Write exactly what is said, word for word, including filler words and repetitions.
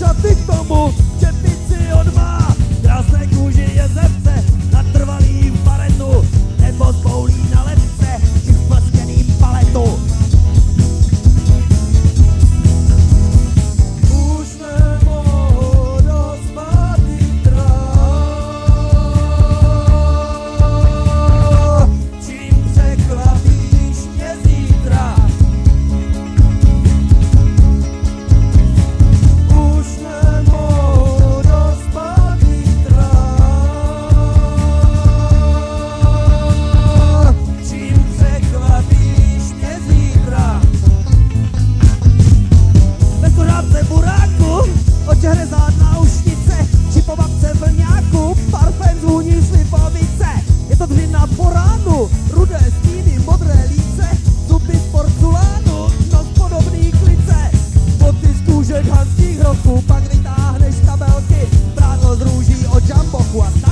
šaty k tomu, čepici od má, krásné kůži jezevce, natrvalý v baretu, nebo zboulí na lepce, či v plskeným paletu. Už nemohu dospat zítra, čím překvapíš mě zítra. Už nemohu dospat zítra, čím překvapíš mě zítra. Ve kuřápce buráku, očehrezát náušnice, či po babce vlňáku, parfém zvůní slivovice. Je to dřina po ránu, rudé stíny, modré líce, zuby z porculánu, nos podobný klice. Boty z kůžek hanských hrobků, pak vytáhneš kabelky, prádlo z růží od žambochu a